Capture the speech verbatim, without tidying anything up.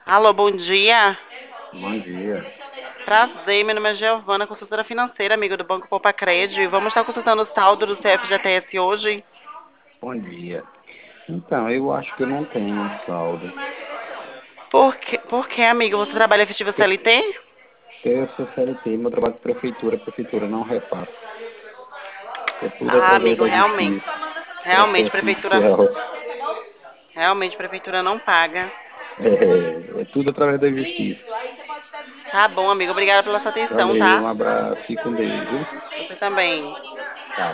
Alô, bom dia. Bom dia. Prazer, meu nome é Giovana, consultora financeira, amigo do Banco Poupa Crédito. E vamos estar consultando o saldo do C F G T S hoje. Bom dia. Então, eu acho que eu não tenho saldo. Por que, por que, amigo? Você trabalha efetivo C L T? Porque eu sou C L T, meu trabalho de prefeitura, a prefeitura não repassa. É tudo Ah, através amigo, da realmente. justiça, Realmente, processo prefeitura. judicial. Realmente, prefeitura não paga. É, é tudo através da justiça. Tá bom, amigo. Obrigada pela sua atenção, Valeu, tá? um abraço, fique com Deus, viu? Você também.